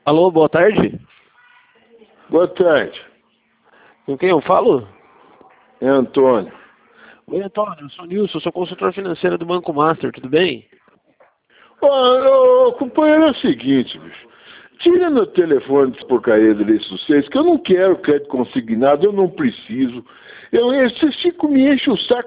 Alô, boa tarde. Boa tarde. Com quem eu falo? É Antônio. Oi, Antônio, eu sou o Nilson, sou consultor financeiro do Banco Master, tudo bem? Ô, companheiro, é o seguinte, bicho. Tira meu telefone de porcaria de sucesso, que eu não quero crédito consignado, eu não preciso. Vocês ficam me enchem o saco.